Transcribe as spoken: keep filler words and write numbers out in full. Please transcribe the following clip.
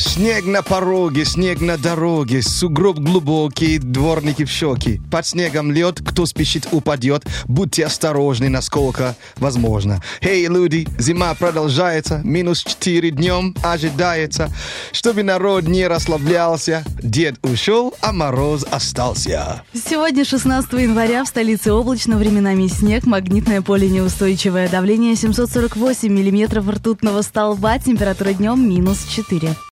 Снег на пороге, снег на дороге, сугроб глубокий, дворники в щеки. Под снегом лед, кто спешит, упадет. Будьте осторожны, насколько возможно. Эй, люди, зима продолжается, минус четыре днем ожидается. Чтобы народ не расслаблялся, дед ушел, а мороз остался. Сегодня, шестнадцатого января, в столице облачно, временами снег, магнитное поле неустойчивое, давление семьсот сорок восемь миллиметров ртутного столба, температура днем минус четыре.